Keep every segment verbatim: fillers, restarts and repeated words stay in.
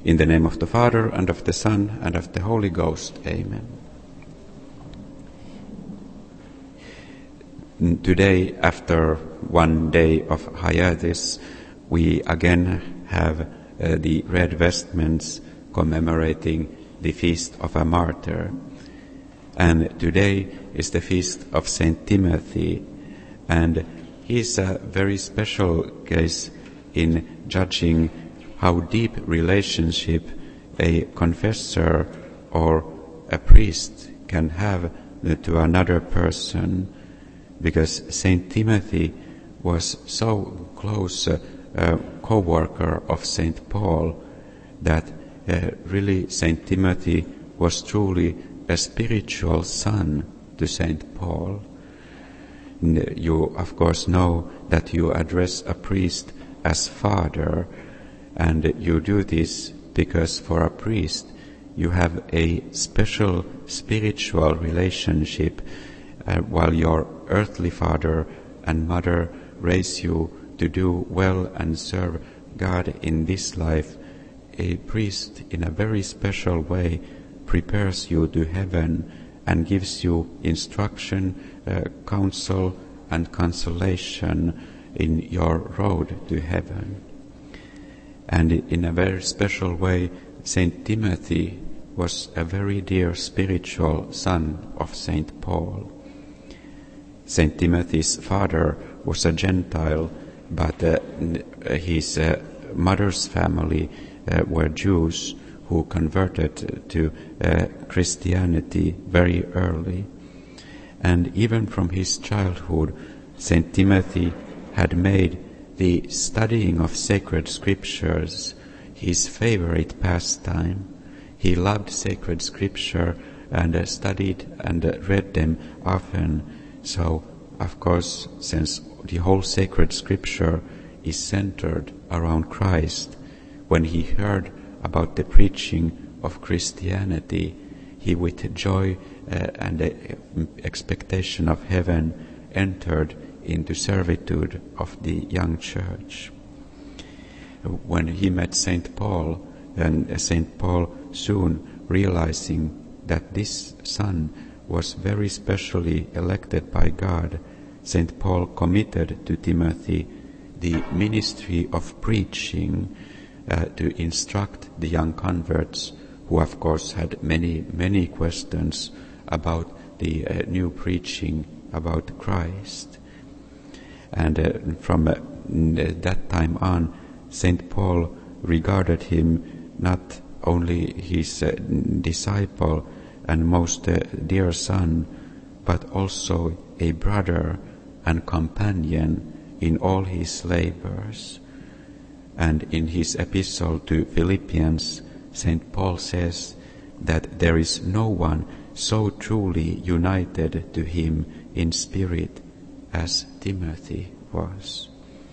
In the name of the Father, and of the Son, and of the Holy Ghost. Amen. Today, after one day of hiatus, we again have uh, the red vestments commemorating the feast of a martyr. And today is the feast of Saint Timothy, and he is a very special case in judging how deep relationship a confessor or a priest can have to another person, because Saint Timothy was so close a uh, co-worker of Saint Paul that uh, really Saint Timothy was truly a spiritual son to Saint Paul. You, of course, know that you address a priest as father, and you do this because for a priest you have a special spiritual relationship, uh, while your earthly father and mother raise you to do well and serve God in this life. A priest, in a very special way, prepares you to heaven and gives you instruction, uh, counsel, and consolation in your road to heaven. And in a very special way, Saint Timothy was a very dear spiritual son of Saint Paul. Saint Timothy's father was a Gentile, but uh, his uh, mother's family uh, were Jews who converted to uh, Christianity very early. And even from his childhood, Saint Timothy had made the studying of sacred scriptures his favorite pastime. He loved sacred scripture and uh, studied and uh, read them often. So, of course, since the whole sacred scripture is centered around Christ, when he heard about the preaching of Christianity, he with joy uh, and uh, expectation of heaven entered into servitude of the young church. When he met Saint Paul, and Saint Paul soon realizing that this son was very specially elected by God, Saint Paul committed to Timothy the ministry of preaching uh, to instruct the young converts, who of course had many, many questions about the uh, new preaching about Christ. And uh, from uh, that time on, Saint Paul regarded him not only his uh, disciple and most uh, dear son, but also a brother and companion in all his labors. And in his epistle to Philippians, Saint Paul says that there is no one so truly united to him in spirit as Timothy was.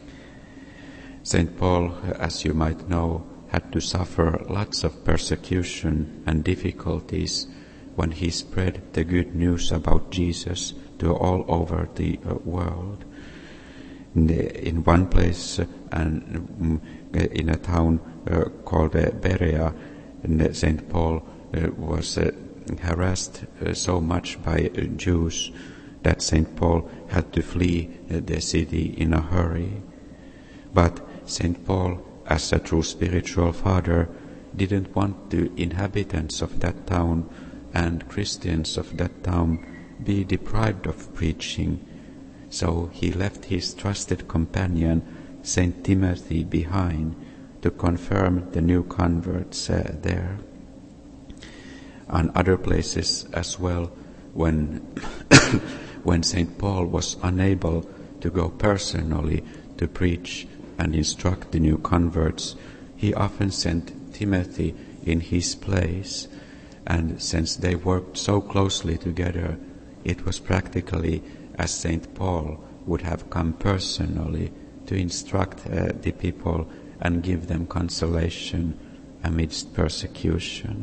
Saint Paul, as you might know, had to suffer lots of persecution and difficulties when he spread the good news about Jesus to all over the uh, world. In, the, in one place, uh, and uh, in a town uh, called uh, Berea, Saint Paul uh, was uh, harassed uh, so much by uh, Jews that Saint Paul had to flee uh, the city in a hurry. But Saint Paul, as a true spiritual father, didn't want the inhabitants of that town and Christians of that town be deprived of preaching. So he left his trusted companion, Saint Timothy, behind to confirm the new converts uh, there. On other places as well, when when Saint Paul was unable to go personally to preach and instruct the new converts, he often sent Timothy in his place. And since they worked so closely together, it was practically as Saint Paul would have come personally to instruct uh, the people and give them consolation amidst persecution.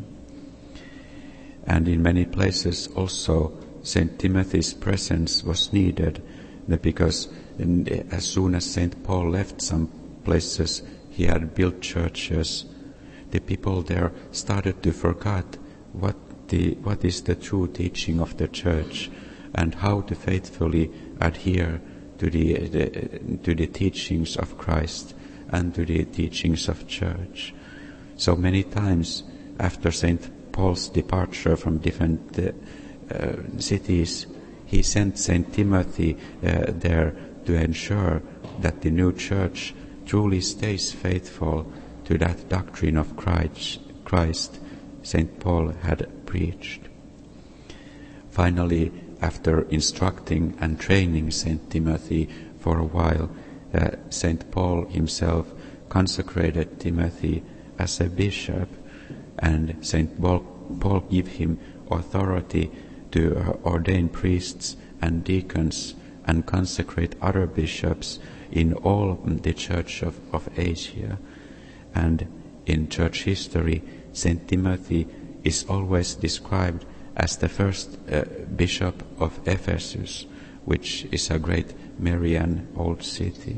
And in many places also Saint Timothy's presence was needed, because as soon as Saint Paul left some places, he had built churches. the people there started to forget what the what is the true teaching of the church and how to faithfully adhere to the, the to the teachings of Christ and to the teachings of church. So many times after Saint Paul's departure from different uh, uh, cities, he sent Saint Timothy uh, there to ensure that the new church truly stays faithful to that doctrine of Christ, Christ Saint Paul had preached. Finally, after instructing and training Saint Timothy for a while, uh, Saint Paul himself consecrated Timothy as a bishop, and Saint Paul, Paul gave him authority to uh, ordain priests and deacons and consecrate other bishops in all the Church of, of Asia. And in church history, Saint Timothy is always described as the first uh, bishop of Ephesus, which is a great Marian old city.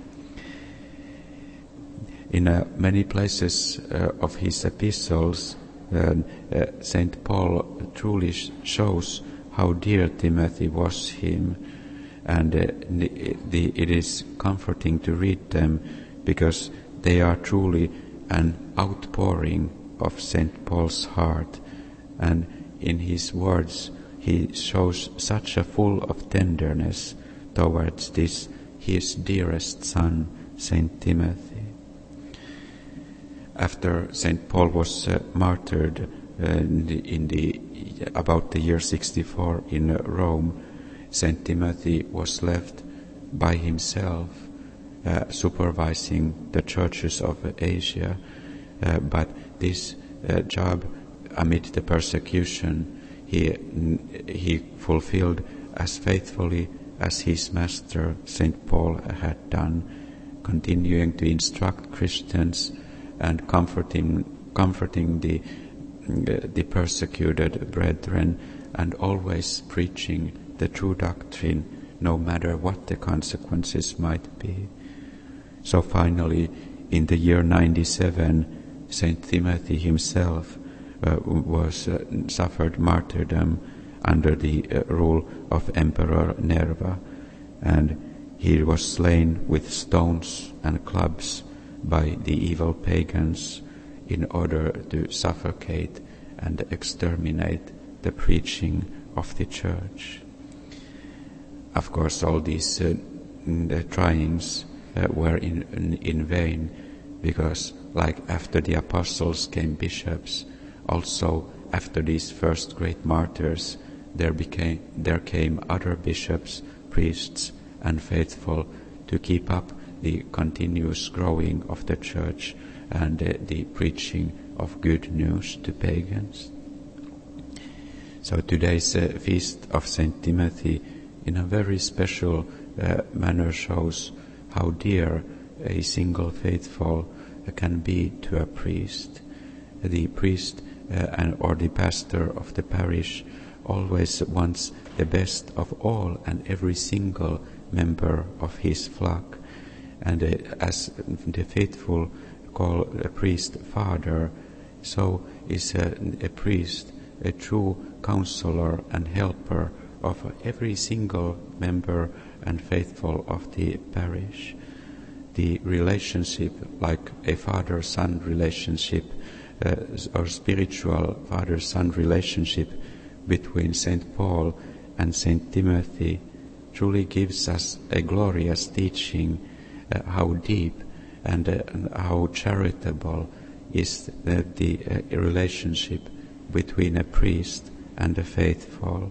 In uh, many places uh, of his epistles, uh, uh, Saint Paul truly sh- shows how dear Timothy was him, and uh, the, the, it is comforting to read them because they are truly an outpouring of Saint Paul's heart, and in his words he shows such a full of tenderness towards this his dearest son, Saint Timothy. After Saint Paul was uh, martyred uh, in, the, in the about the year sixty-four in uh, Rome, Saint Timothy was left by himself, uh, supervising the churches of Asia. Uh, but this uh, job, amid the persecution, he he fulfilled as faithfully as his master Saint Paul had done, continuing to instruct Christians and comforting comforting the uh, the persecuted brethren, and always preaching the true doctrine, no matter what the consequences might be. So finally, in the year ninety-seven, Saint Timothy himself uh, was uh, suffered martyrdom under the uh, rule of Emperor Nerva, and he was slain with stones and clubs by the evil pagans in order to suffocate and exterminate the preaching of the church. Of course, all these uh, the tryings uh, were in, in in vain, because like after the apostles came bishops, also after these first great martyrs, there became there came other bishops, priests, and faithful to keep up the continuous growing of the church and uh, the preaching of good news to pagans. So today's uh, feast of Saint Timothy in a very special uh, manner shows how dear a single faithful uh, can be to a priest. The priest uh, and or the pastor of the parish always wants the best of all and every single member of his flock. And uh, as the faithful call a priest father, so is a, a priest a true counselor and helper of every single member and faithful of the parish. The relationship, like a father-son relationship, uh, or spiritual father-son relationship between Saint Paul and Saint Timothy, truly gives us a glorious teaching uh, how deep and, uh, and how charitable is the, the uh, relationship between a priest and a faithful.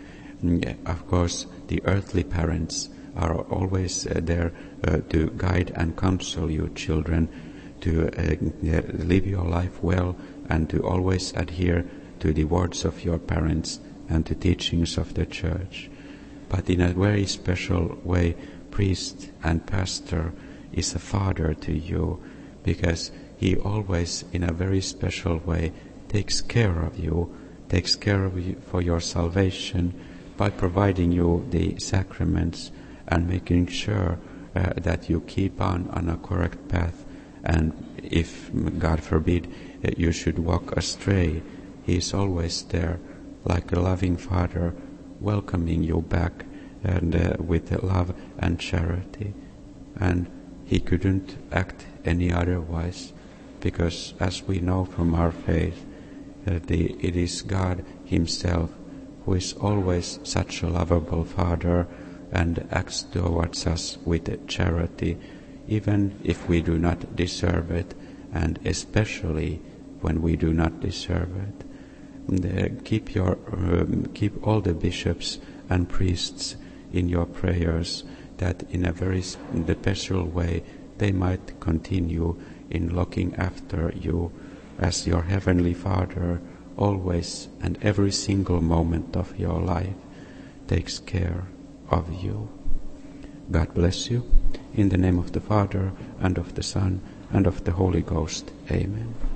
Of course, the earthly parents are always uh, there uh, to guide and counsel you children to uh, live your life well and to always adhere to the words of your parents and the teachings of the church. But in a very special way, priest and pastor is a father to you, because he always, in a very special way, takes care of you, takes care of you for your salvation by providing you the sacraments and making sure uh, that you keep on on a correct path And if, God forbid, you should walk astray, He is always there, like a loving Father, welcoming you back, and uh, with love and charity. And He couldn't act any otherwise, because as we know from our faith, uh, the, it is God Himself who is always such a lovable Father and acts towards us with charity, even if we do not deserve it, and especially when we do not deserve it. And, uh, keep your um, keep all the bishops and priests in your prayers, that in a very special way they might continue in looking after you as your Heavenly Father always and every single moment of your life takes care of you. God bless you. In the name of the Father, and of the Son, and of the Holy Ghost. Amen.